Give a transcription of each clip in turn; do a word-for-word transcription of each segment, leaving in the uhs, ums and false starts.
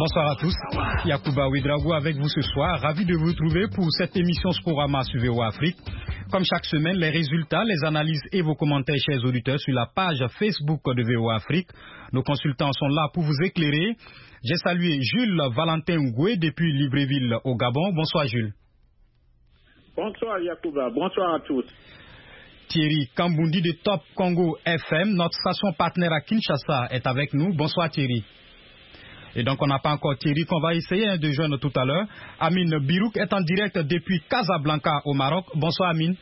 Bonsoir à tous. Yacouba Ouedraogo avec vous ce soir. Ravi de vous retrouver pour cette émission Sporama sur V O A Afrique. Comme chaque semaine, les résultats, les analyses et vos commentaires, chers auditeurs, sur la page Facebook de V O A Afrique. Nos consultants sont là pour vous éclairer. J'ai salué Jules Valentin Ngoué depuis Libreville au Gabon. Bonsoir Jules. Bonsoir Yacouba, bonsoir à tous. Thierry Kambundi de Top Congo F M, notre station partenaire à Kinshasa, est avec nous. Bonsoir Thierry. Et donc on n'a pas encore Thierry qu'on va essayer hein, de joindre tout à l'heure. Amine Birouk est en direct depuis Casablanca au Maroc. Bonsoir Amine.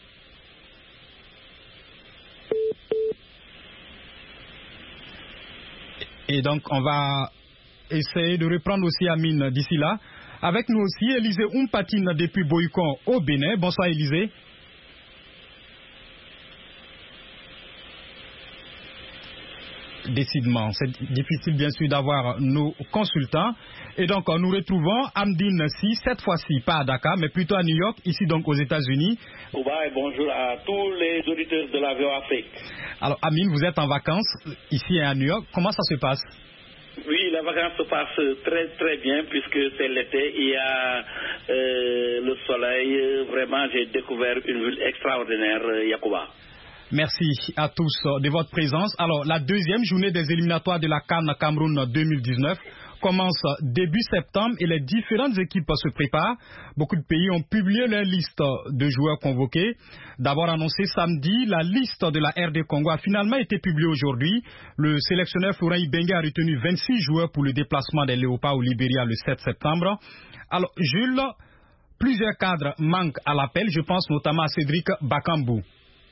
Et donc on va essayer de reprendre aussi Amine d'ici là. Avec nous aussi Élisée Oumpatine depuis Boycon au Bénin. Bonsoir Élisée. Décidément, c'est difficile bien sûr d'avoir nos consultants. Et donc nous retrouvons Amdine Si, cette fois-ci pas à Dakar, mais plutôt à New York, ici donc aux États-Unis. Et bonjour à tous les auditeurs de la V O A Afrique. Alors Amine, vous êtes en vacances ici à New York. Comment ça se passe? Oui, la vacance se passe très très bien puisque c'est l'été, il y a euh, le soleil. Vraiment, j'ai découvert une ville extraordinaire, Yacouba. Merci à tous de votre présence. Alors, la deuxième journée des éliminatoires de la CAN Cameroun deux mille dix-neuf commence début septembre et les différentes équipes se préparent. Beaucoup de pays ont publié leur liste de joueurs convoqués. D'abord annoncé samedi, la liste de la R D Congo a finalement été publiée aujourd'hui. Le sélectionneur Florent Ibenge a retenu vingt-six joueurs pour le déplacement des Léopards au Libéria le sept septembre. Alors, Jules, plusieurs cadres manquent à l'appel. Je pense notamment à Cédric Bakambu.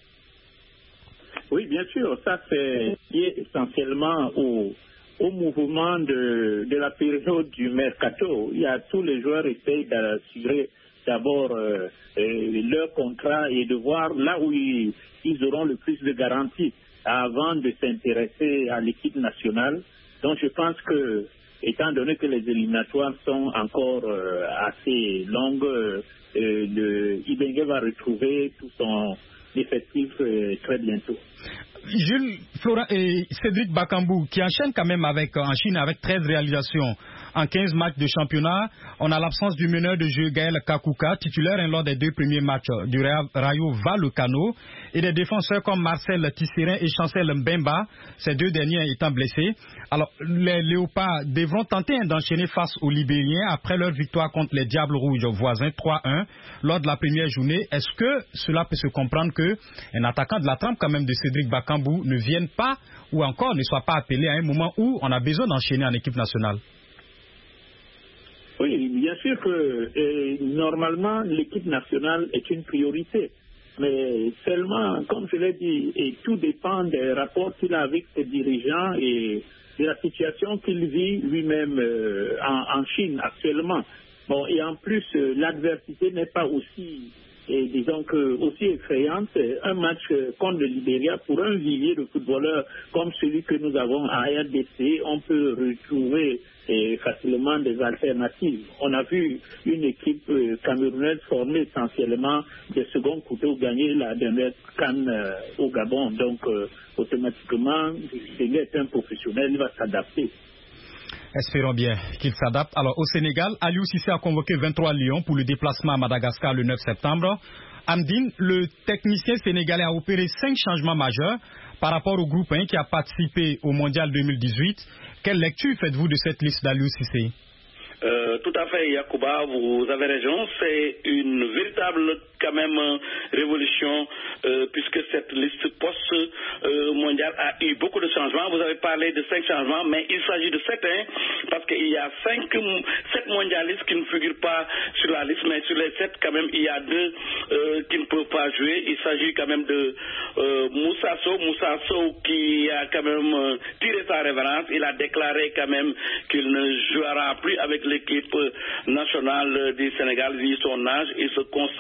Oui, bien sûr, ça c'est lié essentiellement au, au mouvement de, de la période du mercato. Il y a tous les joueurs essayent d'assurer d'abord euh, leur contrat et de voir là où ils, ils auront le plus de garanties avant de s'intéresser à l'équipe nationale. Donc je pense que, étant donné que les éliminatoires sont encore euh, assez longues, euh, le Ibenge va retrouver tout son effectif euh, très bientôt. Jules, Florent et Cédric Bakambu qui enchaîne quand même avec, en Chine avec treize réalisations en quinze matchs de championnat. On a l'absence du meneur de jeu Gaël Kakuka, titulaire lors des deux premiers matchs du Rayo Vallecano, et des défenseurs comme Marcel Tisserand et Chancel Mbemba, ces deux derniers étant blessés. Alors, les Léopards devront tenter d'enchaîner face aux Libériens après leur victoire contre les Diables Rouges voisins trois un lors de la première journée. Est-ce que cela peut se comprendre qu'un attaquant de la trempe quand même de Cédric Bakambu ne vienne pas ou encore ne soit pas appelé à un moment où on a besoin d'enchaîner en équipe nationale? Oui, bien sûr que et, normalement l'équipe nationale est une priorité. Mais seulement, comme je l'ai dit, et tout dépend des rapports qu'il a avec ses dirigeants et de la situation qu'il vit lui-même euh, en, en Chine actuellement. Bon, et en plus, euh, l'adversité n'est pas aussi, et disons que, aussi effrayante. Un match euh, contre le Libéria, pour un vivier de footballeurs comme celui que nous avons à R D C, on peut retrouver et facilement des alternatives. On a vu une équipe euh, camerounaise formée essentiellement des seconds couteaux gagner la dernière CAN euh, au Gabon. Donc, euh, automatiquement, il est un professionnel, il va s'adapter. Espérons bien qu'il s'adapte. Alors, au Sénégal, Aliou Cissé a convoqué vingt-trois lions pour le déplacement à Madagascar le neuf septembre. Amdine, le technicien sénégalais a opéré cinq changements majeurs par rapport au groupe un qui a participé au Mondial deux mille dix-huit. Quelle lecture faites-vous de cette liste d'Aliou Cissé? Euh, tout à fait, Yacouba, vous avez raison. C'est une véritable, quand même, révolution, euh, puisque cette liste post-mondiale euh, a eu beaucoup de changements. Vous avez parlé de cinq changements, mais il s'agit de sept, hein, parce qu'il y a cinq, sept mondialistes qui ne figurent pas sur la liste, mais sur les sept, quand même, il y a deux euh, qui ne peuvent pas jouer. Il s'agit quand même de euh, Moussa Sow, Moussa Sow qui a quand même euh, tiré sa révérence. Il a déclaré quand même qu'il ne jouera plus avec l'équipe nationale du Sénégal vu son âge. Il se consacre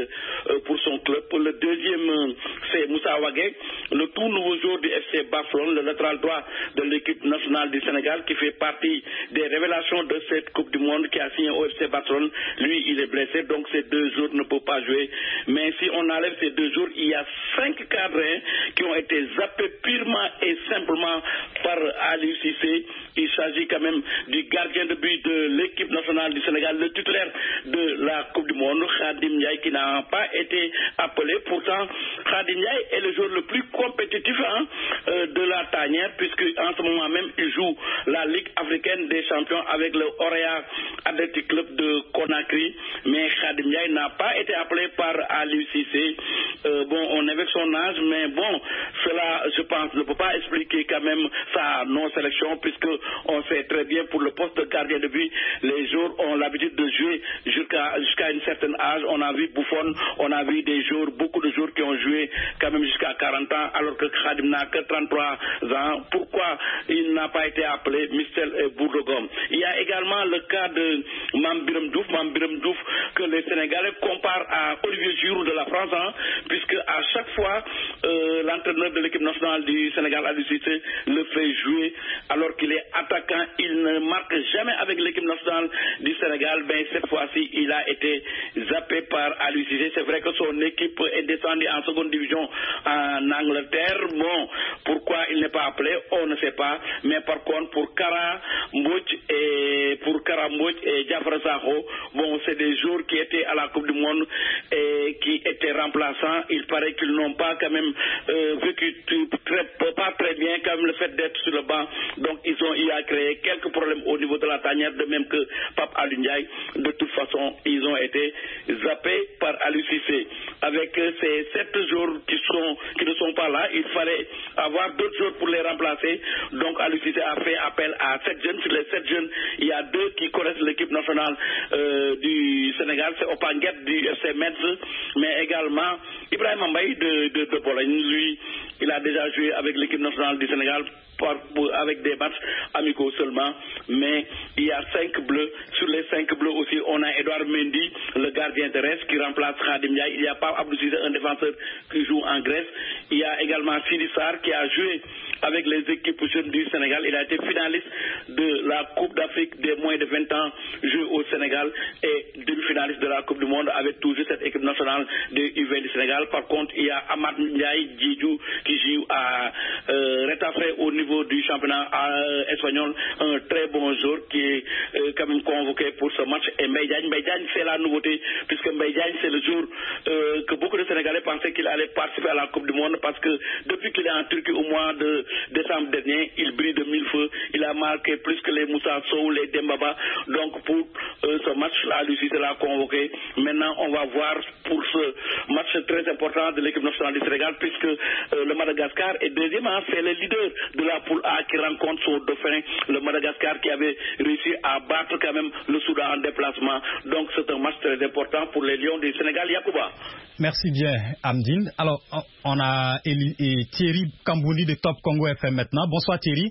euh, pour son club. Le deuxième, euh, c'est Moussa Wagué, le tout nouveau joueur du F C Barcelone, le latéral droit de l'équipe nationale du Sénégal, qui fait partie des révélations de cette Coupe du Monde, qui a signé au F C Barcelone. Lui, il est blessé, donc ces deux jours ne peuvent pas jouer. Mais si on enlève ces deux jours, il y a cinq cadres qui ont été zappés purement et simplement par Aliou Cissé. Il s'agit quand même du gardien de but de l'équipe nationale du Sénégal, le titulaire de la Coupe du Monde, Khadim Ndiaye, qui n'a pas été appelé. Pourtant, Khadim Ndiaye est le joueur le plus compétitif hein, euh, de la tanière, puisque en ce moment même, il joue la Ligue africaine des champions avec le Orea Athletic Club de Conakry. Mais Khadim Ndiaye n'a pas été appelé par Aliou Cissé. Euh, bon, on est avec son âge, mais bon, cela, je pense, ne peut pas expliquer quand même sa non-sélection, puisque on sait très bien pour le poste de gardien de but, les joueurs ont l'habitude de jouer jusqu'à jusqu'à une certaine âge. On a vu Buffon, on a vu des joueurs, beaucoup de joueurs qui ont joué quand même jusqu'à quarante ans, alors que Khadim n'a que trente-trois ans. Pourquoi il n'a pas été appelé Michel Bourdogom? Il y a également le cas de Mambiram Diouf, Mambiram Diouf que les Sénégalais comparent à Olivier Giroud de la France, hein, puisque à chaque fois euh, l'entraîneur de l'équipe nationale du Sénégal, Aliou Cissé, le fait jouer alors qu'il est attaquant. Il ne marque jamais avec l'équipe nationale du Sénégal. Ben, cette fois-ci, il a été zappé par Aliou Cissé. C'est vrai que son équipe est descendue en seconde division en Angleterre. Bon, pourquoi il n'est pas appelé, on ne sait pas. Mais par contre, pour Kara Mbouch et pour Kara Mbouch et Diafra Sakho, bon, c'est des joueurs qui étaient à la Coupe du Monde et qui étaient remplaçants. Il paraît qu'ils n'ont pas quand même euh, vécu très, pas très bien quand même le fait d'être sur le banc. Donc ils ont il a créé quelques problèmes au niveau de la tanière, de même que Pape Aliou Ndiaye. De toute façon, ils ont été zappés par Aliou Cissé. Avec ces sept joueurs qui sont qui ne sont pas là, il fallait avoir d'autres joueurs pour les remplacer. Donc Aliou Cissé a fait appel à sept jeunes. Sur les sept jeunes, il y a deux qui connaissent l'équipe nationale euh, du Sénégal, c'est Opanguet du F C Metz, mais également Ibrahima Mbaye de, de, de Bologne. Lui, il a déjà joué avec l'équipe nationale du Sénégal Par, avec des matchs amicaux seulement, mais il y a cinq bleus. Sur les cinq bleus aussi, on a Edouard Mendy, le gardien terrestre, qui remplace Khadim Ndiaye. Il y a pas Abdou Cissé, un défenseur qui joue en Grèce. Il y a également Sidi Sarr qui a joué avec les équipes jeunes du Sénégal. Il a été finaliste de la Coupe d'Afrique des moins de vingt ans joué au Sénégal et demi-finaliste de la Coupe du Monde avec toujours cette équipe nationale de U vingt du Sénégal. Par contre, il y a Amad Ndiaye Djidjou qui joue à euh, Retafe au niveau du championnat euh, espagnol, un très bon joueur qui est euh, quand même convoqué pour ce match. Et Mbaye Diagne, Mbaye Diagne c'est la nouveauté, puisque Mbaye Diagne c'est le jour euh, que beaucoup de Sénégalais pensaient qu'il allait participer à la Coupe du Monde, parce que depuis qu'il est en Turquie au mois de décembre dernier, il brille de mille feux. Il a marqué plus que les Moussa Sow, les Dembaba. Donc pour euh, ce match-là, lui aussi, c'est l'a convoqué. Maintenant, on va voir pour ce match très important de l'équipe nationale du Sénégal, puisque euh, le Madagascar est deuxième, hein, c'est le leader de la poule A qui rencontre son dauphin, le Madagascar, qui avait réussi à battre quand même le Soudan en déplacement. Donc c'est un match très important pour les Lions du Sénégal. Yacouba. Merci bien, Amdine. Alors, on a Eli, et Thierry Kambouni de Top Congo F M maintenant. Bonsoir Thierry.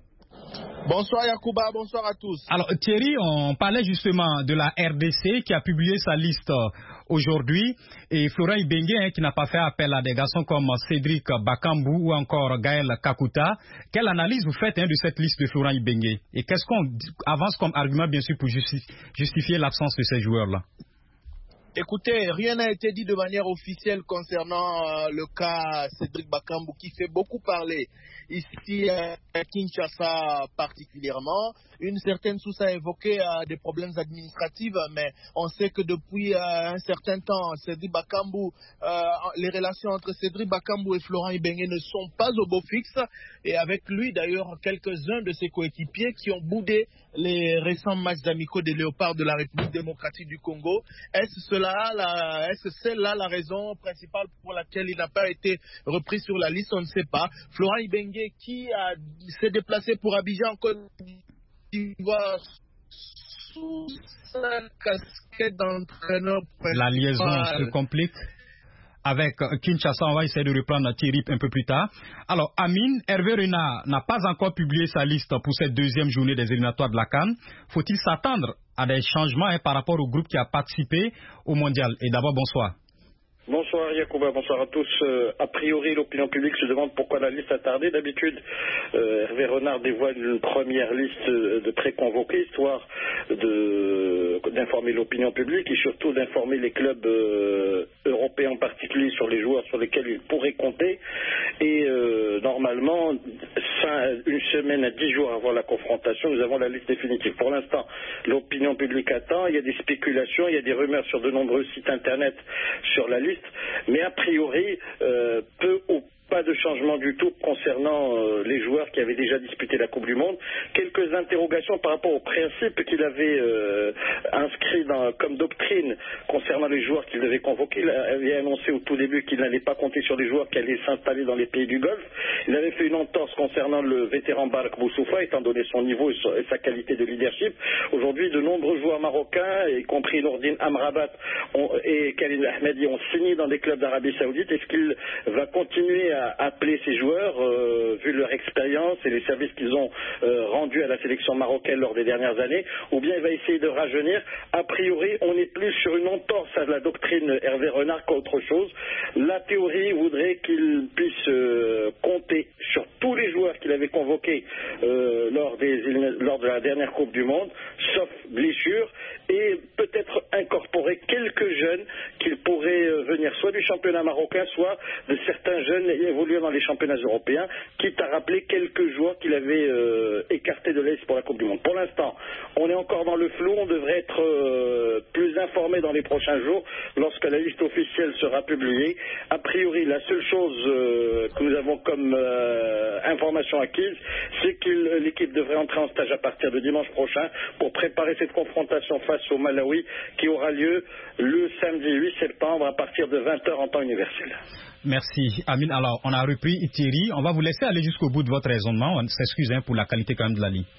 Bonsoir Yacouba, bonsoir à tous. Alors Thierry, on parlait justement de la R D C qui a publié sa liste aujourd'hui, et Florent Ibenge hein, qui n'a pas fait appel à des garçons comme Cédric Bakambu ou encore Gaël Kakuta. Quelle analyse vous faites hein, de cette liste de Florent Ibenge, et qu'est-ce qu'on avance comme argument bien sûr pour justi- justifier l'absence de ces joueurs-là? Écoutez, rien n'a été dit de manière officielle concernant euh, le cas Cédric Bakambu, qui fait beaucoup parler ici à Kinshasa particulièrement. Une certaine source a évoqué euh, des problèmes administratifs, mais on sait que depuis euh, un certain temps, Cédric Bakambu, euh, les relations entre Cédric Bakambu et Florent Ibenge ne sont pas au beau fixe, et avec lui d'ailleurs quelques-uns de ses coéquipiers qui ont boudé les récents matchs amicaux des Léopards de la République démocratique du Congo. Est-ce cela, la, est-ce celle-là la raison principale pour laquelle il n'a pas été repris sur la liste? On ne sait pas. Florent Ibenge qui a, s'est déplacé pour Abidjan en Côte d'Ivoire sous sa casquette d'entraîneur. La liaison se complique. Avec Kinshasa, on va essayer de reprendre Thierry un peu plus tard. Alors, Amine, Hervé Renard n'a pas encore publié sa liste pour cette deuxième journée des éliminatoires de la CAN. Faut-il s'attendre à des changements hein, par rapport au groupe qui a participé au mondial? Et d'abord, bonsoir. Bonsoir Yacouba, bonsoir à tous. Euh, a priori, l'opinion publique se demande pourquoi la liste a tardé. D'habitude, euh, Hervé Renard dévoile une première liste de pré-convoqués, histoire de, d'informer l'opinion publique et surtout d'informer les clubs euh, européens en particulier sur les joueurs sur lesquels ils pourraient compter. Et euh, normalement, cinq, une semaine à dix jours avant la confrontation, nous avons la liste définitive. Pour l'instant, l'opinion publique attend. Il y a des spéculations, il y a des rumeurs sur de nombreux sites internet sur la liste. Mais a priori, euh, peu ou pas de changement du tout concernant euh, les joueurs qui avaient déjà disputé la Coupe du Monde. Quelques interrogations par rapport au principe qu'il avait euh, inscrit dans, comme doctrine concernant les joueurs qu'il devait convoquer. Il avait annoncé au tout début qu'il n'allait pas compter sur les joueurs qui allaient s'installer dans les pays du Golfe. Il avait fait une entorse concernant le vétéran Barak Boussoufa, étant donné son niveau et sa qualité de leadership. Aujourd'hui, de nombreux joueurs marocains, y compris Nourdine Amrabat ont, et Khalid Ahmadi, ont signé dans des clubs d'Arabie Saoudite. Est-ce qu'il va continuer à appeler ces joueurs, euh, vu leur expérience et les services qu'ils ont euh, rendus à la sélection marocaine lors des dernières années, ou bien il va essayer de rajeunir? A priori, on est plus sur une entorse à la doctrine Hervé Renard qu'autre chose. La théorie voudrait qu'il puisse euh, compter sur tous les joueurs qu'il avait convoqués euh, lors, des, lors de la dernière Coupe du Monde, sauf blessure, et peut-être incorporer quelques jeunes qu'il pourrait euh, venir soit du championnat marocain, soit de certains jeunes évoluant dans les championnats européens, quitte à rappeler quelques joueurs qu'il avait euh, écartés de la liste pour la Coupe du Monde. Pour l'instant, on est encore dans le flou, on devrait être euh, plus informé dans les prochains jours lorsque la liste officielle sera publiée. A priori, la seule chose euh, que nous avons comme euh, information acquise, c'est que l'équipe devrait entrer en stage à partir de dimanche prochain pour préparer cette confrontation face au Malawi qui aura lieu le samedi huit septembre à partir de vingt heures en temps universel. Merci, Amine. Alors, on a repris Thierry. On va vous laisser aller jusqu'au bout de votre raisonnement. On s'excuse hein, pour la qualité quand même de la ligne.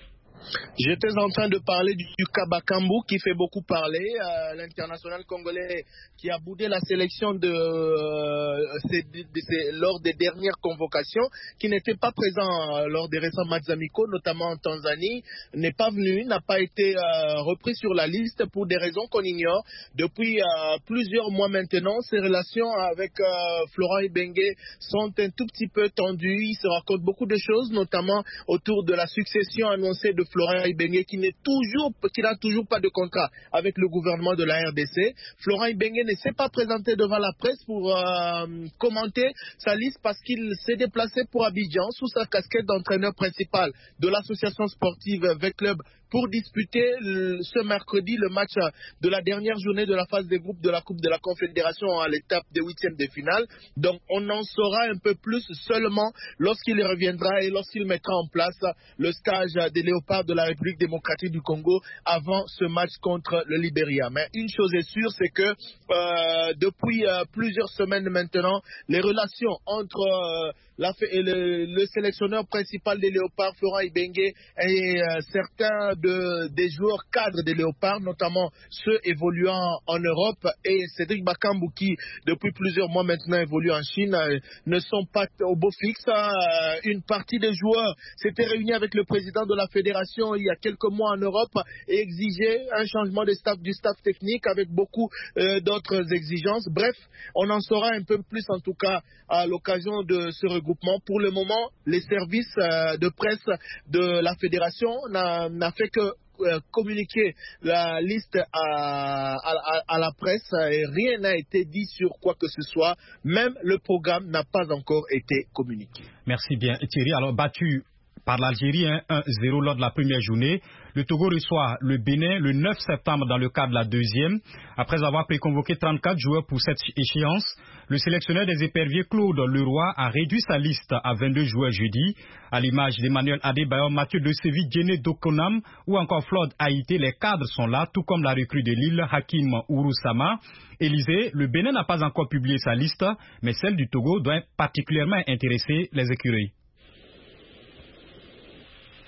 J'étais en train de parler du, du cas Bakambu qui fait beaucoup parler, euh, l'international congolais qui a boudé la sélection de, euh, ces, de, de ces, lors des dernières convocations, qui n'était pas présent euh, lors des récents matchs amicaux, notamment en Tanzanie, n'est pas venu, n'a pas été euh, repris sur la liste pour des raisons qu'on ignore. Depuis euh, plusieurs mois maintenant, ses relations avec euh, Florent Ibenge sont un tout petit peu tendues. Il se raconte beaucoup de choses, notamment autour de la succession annoncée de Florent Ibenge qui n'est toujours, qui n'a toujours pas de contrat avec le gouvernement de la R D C. Florent Ibenge ne s'est pas présenté devant la presse pour euh, commenter sa liste parce qu'il s'est déplacé pour Abidjan sous sa casquette d'entraîneur principal de l'association sportive V Club pour disputer le, ce mercredi le match de la dernière journée de la phase des groupes de la Coupe de la Confédération à l'étape des huitièmes de finale. Donc on en saura un peu plus seulement lorsqu'il reviendra et lorsqu'il mettra en place le stage des Léopards de la République démocratique du Congo avant ce match contre le Libéria. Mais une chose est sûre, c'est que euh, depuis euh, plusieurs semaines maintenant, les relations entre euh, la, le, le sélectionneur principal des Léopards, Florent Ibenge, et euh, certains de, des joueurs cadres des Léopards, notamment ceux évoluant en Europe, et Cédric Bakambu qui, depuis plusieurs mois maintenant, évolue en Chine, euh, ne sont pas au beau fixe. Euh, une partie des joueurs s'était réunie avec le président de la fédération il y a quelques mois en Europe et exigeait un changement de staff, du staff technique avec beaucoup euh, d'autres exigences. Bref, on en saura un peu plus en tout cas à l'occasion de ce regroupement. Pour le moment, les services euh, de presse de la fédération n'a, n'a fait que euh, communiquer la liste à, à, à la presse et rien n'a été dit sur quoi que ce soit. Même le programme n'a pas encore été communiqué. Merci bien Thierry. Alors battu par l'Algérie un zéro lors de la première journée, le Togo reçoit le Bénin le neuf septembre dans le cadre de la deuxième. Après avoir préconvoqué trente-quatre joueurs pour cette échéance, le sélectionneur des éperviers Claude Leroy a réduit sa liste à vingt-deux joueurs jeudi. À l'image d'Emmanuel Adebayor, Mathieu de Séville, Djene Dokonam ou encore Floyd Haïté, les cadres sont là, tout comme la recrue de Lille, Hakim Ouroussama. Élysée, le Bénin n'a pas encore publié sa liste, mais celle du Togo doit particulièrement intéresser les écuries.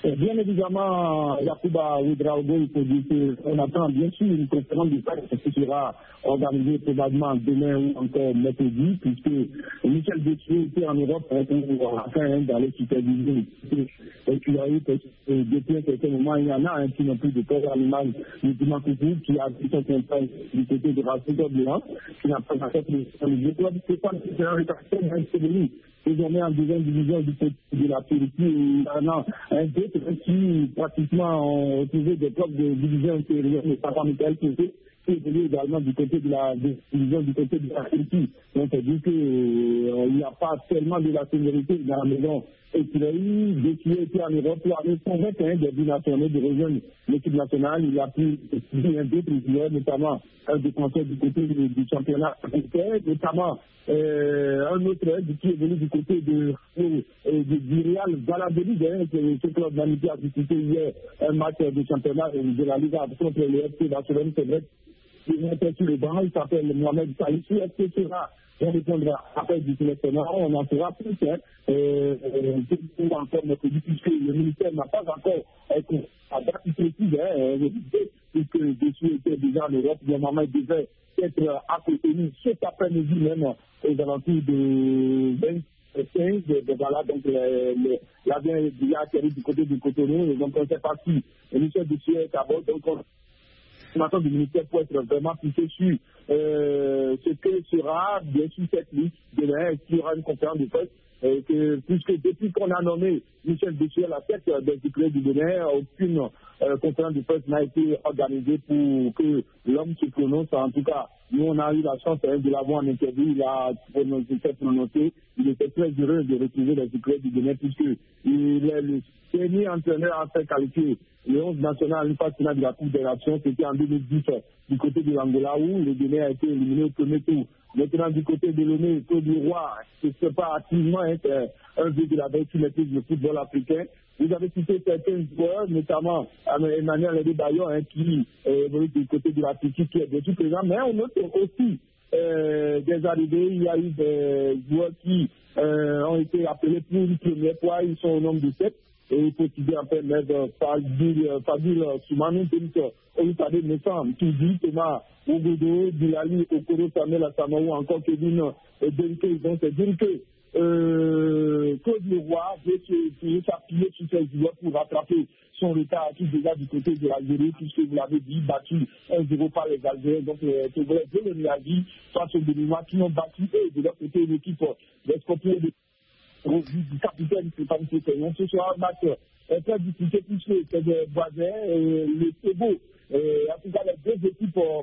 Bien évidemment, Yacouba Ouedraogo, il faut dire qu'on attend bien sûr une conférence de presse qui sera organisée probablement demain ou encore mercredi, puisque Michel Deschamps était en Europe pour enfin d'aller superviser. Et puis il y a eu depuis un certain moment, il y en a un qui n'a plus de corps animal, notamment Coucou, qui a pris son contrat du côté de la Seconde Blanc, qui n'a pas fait le club. C'est pas nécessairement répartition, mais c'est devenu désormais en deuxième division du côté de la Turquie. Il y en a un d'autres qui pratiquement ont trouvé des clubs de division intérieure, mais pas comme Michael Coucou, qui est venu également du côté de la division du côté de la Turquie. Donc on dit qu'il n'y a pas tellement de la sécurité dans la maison. Et puis il a eu des qui étaient en Europe, il y avait cent vingt et un des binationaux de rejoindre l'équipe nationale. Il a pu un d'autres joueurs, notamment un défenseur du côté du, du championnat africain, notamment euh, un autre qui est venu du côté de, de, de, du Real Valladolid, hein, ce club d'amitié a disputé hier un match de championnat de la Liga contre le F C Barcelone. C'est vrai qu'il est sur le banc, il s'appelle Mohamed Salissi. Est-ce que sera on répondra après du sélectionneur, on en fera plus. Hein. Euh, euh, encore notre dit, puisque le ministère n'a pas encore à date précise, hein, puisque dessus était déjà en Europe, normalement il devait être à côté de nous cet après-midi même aux alentours de vingt-cinq, de, de, voilà, donc l'avion est déjà atterri du côté du Cotonou, et donc on ne sait pas si le ministère du Sud est à bord, donc on l'information du ministère pour être vraiment poussé sur euh, ce que sera bien sûr cette liste demain, est-ce qu'il y aura une conférence de presse, et que, puisque depuis qu'on a nommé Michel Deschamps à la tête des éclairs du Bénin, aucune euh, conférence de presse n'a été organisée pour que l'homme se prononce. En tout cas, nous on a eu la chance hein, de l'avoir en interview, il a s'est prononcé, il était très heureux de retrouver les éclairs du Bénin puisque il est le dernier entraîneur à faire qualifier le onze national, une phase finale de la Coupe des Nations, c'était en deux mille dix du côté de l'Angola où le Bénin a été éliminé au premier tour. Maintenant, du côté de l'O N U, Côte d'Ivoire, ce n'est pas activement hein, un jeu de la veille qui maîtrise le football africain. Vous avez cité certains joueurs, notamment Emmanuel Adebayor, hein, qui est venu du côté de la Turquie, qui est bien sûr présent, mais on note aussi euh, des arrivées. Il y a eu des joueurs qui euh, ont été appelés pour une première fois, ils sont au nombre de sept. Et il faut citer un peu Fadil Soumanou, Olutade Messam, Tudi, Thomas Ogodo, Bilali, Okoro, Samuel Asamaou, encore Kevin Denke. Donc c'est dire que euh, Côte d'Ivoire veut s'appuyer sur ces joueurs pour rattraper son retard acquis déjà du côté de l'Algérie, puisque vous l'avez dit, battu un zéro par les Algériens. Donc c'est vrai que le réagit face aux Béninois qui ont battu et de leur côté une équipe des Scorpions de du capitaine Stéphane Pétain. Ce sera un match euh, très difficile puisque c'est des voisins, euh, le Togo, euh, en tout cas les deux équipes euh,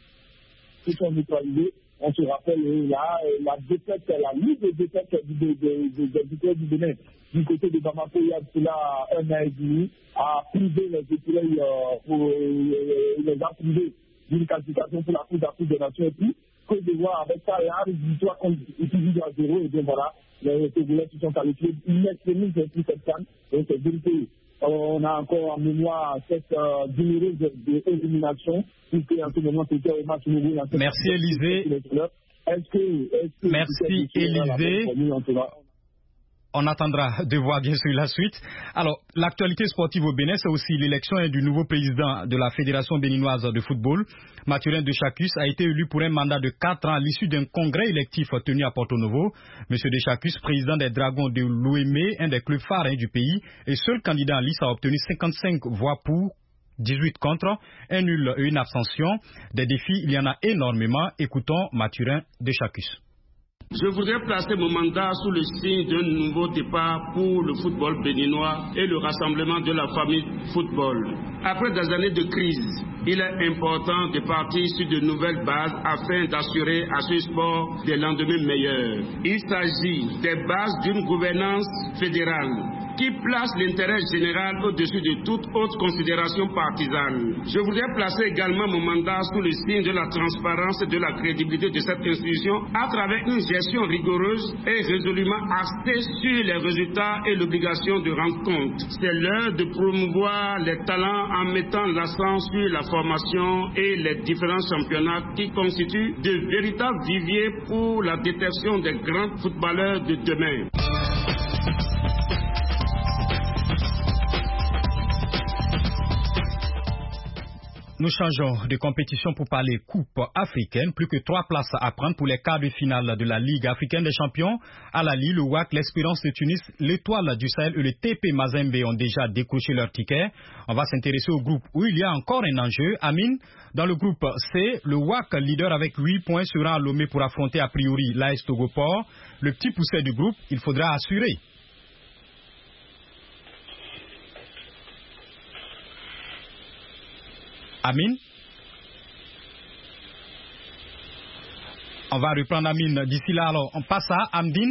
qui sont neutralisées. On se rappelle euh, là, euh, la défaite, la mise de défaite des équipes du Bénin du côté de Bamako, il y a cela un an et demi, a privé les équipes euh, pour euh, les a privés d'une qualification pour la Coupe d'Afrique des Nations. Et puis, Côte d'Ivoire, avec ça, il y a une victoire contre utilisée à zéro, et bien voilà. Les Togolais qui sont qualifiés, ils n'extrémisent plus cette canne. Donc, c'est dire qu'on a encore en mémoire cette euh, douloureuse d'élimination, puisque en ce moment, c'était au match nouveau. Merci, Élisée. Est-ce que, est-ce que Merci, Élisée. On attendra de voir bien sûr la suite. Alors, l'actualité sportive au Bénin, c'est aussi l'élection du nouveau président de la Fédération béninoise de football. Mathurin Deschacus a été élu pour un mandat de quatre ans à l'issue d'un congrès électif tenu à Porto Novo. Monsieur Deschacus, président des Dragons de l'O M E, un des clubs phares du pays, et seul candidat en liste, a obtenu cinquante-cinq voix pour, dix-huit contre, un nul et une abstention. Des défis, il y en a énormément. Écoutons Mathurin Deschacus. Je voudrais placer mon mandat sous le signe d'un nouveau départ pour le football béninois et le rassemblement de la famille football. Après des années de crise, il est important de partir sur de nouvelles bases afin d'assurer à ce sport des lendemains meilleurs. Il s'agit des bases d'une gouvernance fédérale qui place l'intérêt général au-dessus de toute autre considération partisane. Je voudrais placer également mon mandat sous le signe de la transparence et de la crédibilité de cette institution à travers une gestion rigoureuse et résolument axée sur les résultats et l'obligation de rendre compte. C'est l'heure de promouvoir les talents en mettant l'accent sur la formation et les différents championnats qui constituent de véritables viviers pour la détection des grands footballeurs de demain. Nous changeons de compétition pour parler Coupe africaine. Plus que trois places à prendre pour les quarts de finale de la Ligue africaine des champions. À Lille, le W A C, l'Espérance de Tunis, l'Étoile du Sahel et le T P Mazembe ont déjà décroché leur ticket. On va s'intéresser au groupe où il y a encore un enjeu. Amine, dans le groupe C, le W A C, leader avec huit points, sera à Lomé pour affronter a priori l'A S Togoport. Le petit poussé du groupe, il faudra assurer. Amine. On va reprendre Amine. D'ici là, alors, on passe à Amdine.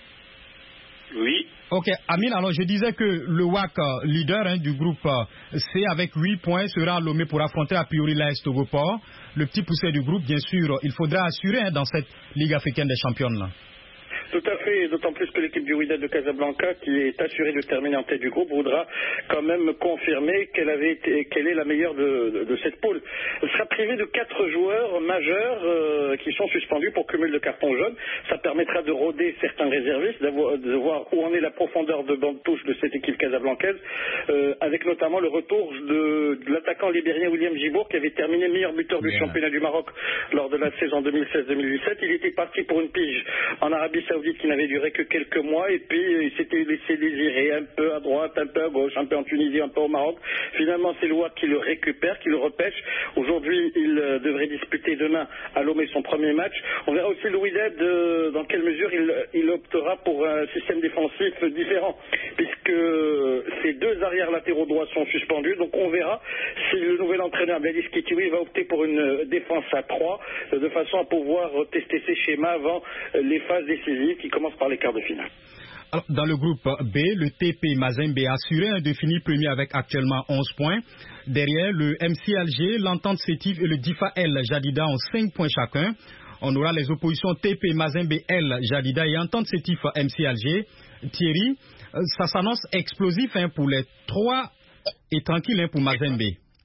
Oui. Ok, Amine, alors je disais que le W A C, leader hein, du groupe C, avec huit points, sera à Lomé pour affronter a priori l'A S Togoport. Le petit poussé du groupe, bien sûr, il faudra assurer hein, dans cette Ligue africaine des champions là. Tout à fait, d'autant plus que l'équipe du Wydad de Casablanca, qui est assurée de terminer en tête du groupe, voudra quand même confirmer qu'elle avait été, qu'elle est la meilleure de, de, de cette poule. Elle sera privée de quatre joueurs majeurs euh, qui sont suspendus pour cumul de cartons jaunes. Ça permettra de rôder certains réservistes, de voir où en est la profondeur de bande touche de cette équipe casablancaise, euh, avec notamment le retour de, de l'attaquant libérien William Jibour, qui avait terminé meilleur buteur du yeah. championnat du Maroc lors de la saison deux mille seize deux mille dix-sept. Il était parti pour une pige en Arabie Saoudite qui n'avait duré que quelques mois et puis il s'était laissé désirer un peu à droite, un peu à gauche, un peu en Tunisie, un peu au Maroc. Finalement, c'est le W A C qui le récupère, qui le repêche. Aujourd'hui, il euh, devrait disputer demain à Lomé son premier match. On verra aussi le Wydad euh, dans quelle mesure il, il optera pour un système défensif différent, puisque ces deux arrières latéraux droits sont suspendus. Donc on verra si le nouvel entraîneur Bladis Kitiwi va opter pour une défense à trois, euh, de façon à pouvoir tester ses schémas avant euh, les phases décisives qui commence par les quarts de finale. Alors, dans le groupe B, le T P Mazembe a assuré de finir premier avec actuellement onze points. Derrière, le M C Alger, l'Entente Sétif et le Difa El Jadida ont cinq points chacun. On aura les oppositions T P Mazembe El Jadida et Entente Sétif M C Alger. Thierry, ça s'annonce explosif hein, pour les trois et tranquille hein, pour Mazembe.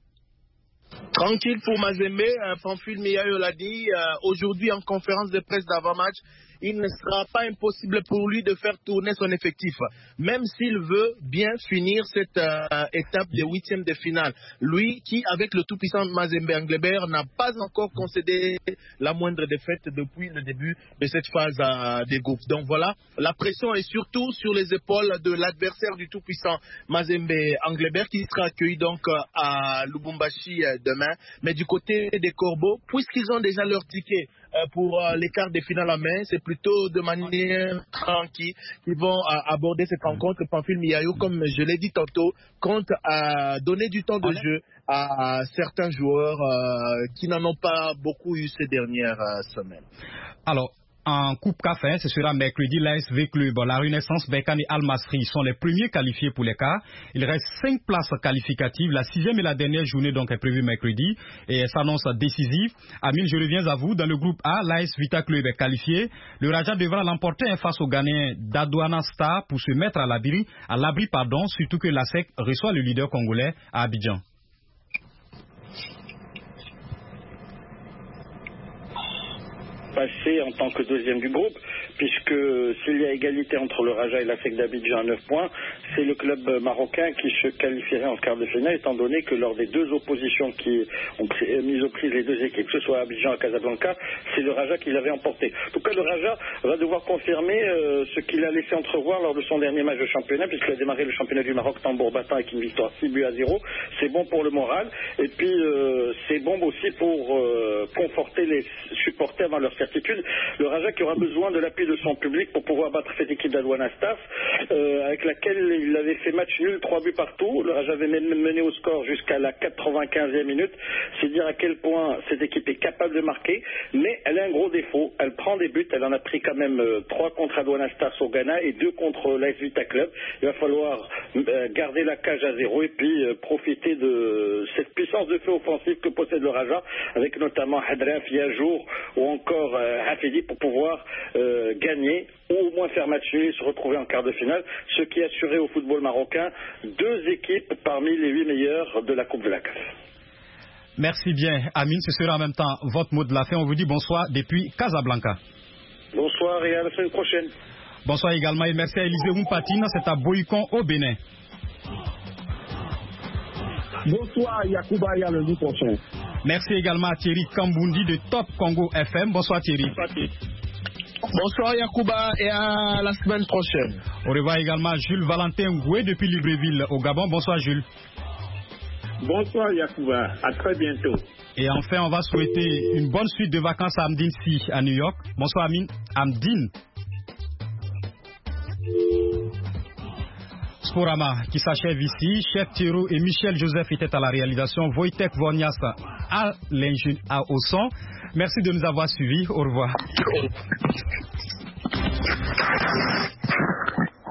Tranquille pour Mazembe, euh, Pamphile Miayo l'a dit, euh, aujourd'hui en conférence de presse d'avant-match, il ne sera pas impossible pour lui de faire tourner son effectif, même s'il veut bien finir cette euh, étape des huitièmes de finale. Lui qui, avec le tout-puissant Mazembe Anglebert, n'a pas encore concédé la moindre défaite depuis le début de cette phase euh, des groupes. Donc voilà, la pression est surtout sur les épaules de l'adversaire du tout-puissant Mazembe Anglebert qui sera accueilli donc euh, à Lubumbashi euh, demain. Mais du côté des Corbeaux, puisqu'ils ont déjà leur ticket euh, pour euh, les quarts de finale en main, c'est plutôt de manière tranquille qu'ils vont euh, aborder cette rencontre. Pamphile Miayo, comme je l'ai dit tantôt, compte à donner du temps de Allez. jeu à certains joueurs euh, qui n'en ont pas beaucoup eu ces dernières euh, semaines. Alors, en Coupe C A F, ce sera mercredi, l'A S V Club, la Renaissance, Berkane et Al-Masri sont les premiers qualifiés pour les quarts. Il reste cinq places qualificatives. La sixième et la dernière journée donc est prévue mercredi et elle s'annonce décisive. Amine, je reviens à vous. Dans le groupe A, l'A S Vita Club est qualifié. Le Raja devra l'emporter face au Ghanéen d'Adouana Star pour se mettre à l'abri, à l'abri pardon, surtout que l'A S E C reçoit le leader congolais à Abidjan. Passer en tant que deuxième du groupe, puisque s'il y a égalité entre le Raja et la S E C d'Abidjan à neuf points, c'est le club marocain qui se qualifierait en quart de finale, étant donné que lors des deux oppositions qui ont mis aux prises les deux équipes, que ce soit à Abidjan ou à Casablanca, c'est le Raja qui l'avait emporté. En tout cas, le Raja va devoir confirmer euh, ce qu'il a laissé entrevoir lors de son dernier match de championnat, puisqu'il a démarré le championnat du Maroc tambour battant avec une victoire six buts à zéro. C'est bon pour le moral, et puis euh, c'est bon aussi pour euh, conforter les supporters dans leur certitude. Le Raja qui aura besoin de l'appui de son public pour pouvoir battre cette équipe d'Adouana Stars, euh, avec laquelle il avait fait match nul, trois buts partout. Le Raja avait même mené au score jusqu'à la quatre-vingt-quinzième minute. C'est dire à quel point cette équipe est capable de marquer, mais elle a un gros défaut. Elle prend des buts, elle en a pris quand même euh, trois contre Adouana Stars au Ghana et deux contre l'A S Vita Club. Il va falloir euh, garder la cage à zéro et puis euh, profiter de cette puissance de feu offensive que possède le Raja, avec notamment Hadraf, Yajour ou encore euh, Hafidi pour pouvoir euh, gagner ou au moins faire match nul et se retrouver en quart de finale, ce qui assurait au football marocain deux équipes parmi les huit meilleures de la Coupe de la C A F. Merci bien, Amine. Ce sera en même temps votre mot de la fin. On vous dit bonsoir depuis Casablanca. Bonsoir et à la semaine prochaine. Bonsoir également et merci à Élisée Roumpatine. C'est à Boycon au Bénin. Bonsoir Yacouba et à lundi prochain. Merci également à Thierry Kambundi de Top Congo F M. Bonsoir Thierry. Bonsoir Yacouba et à la semaine prochaine. On revoit également Jules Valentin Ngoué depuis Libreville au Gabon. Bonsoir Jules. Bonsoir Yacouba, à très bientôt. Et enfin, on va souhaiter une bonne suite de vacances à Amdine Si à New York. Bonsoir Amine. Amdine. Sporama qui s'achève ici. Chef Thierry et Michel Joseph étaient à la réalisation. Wojtek Vornias à l'ingénieur au son. Merci de nous avoir suivis. Au revoir.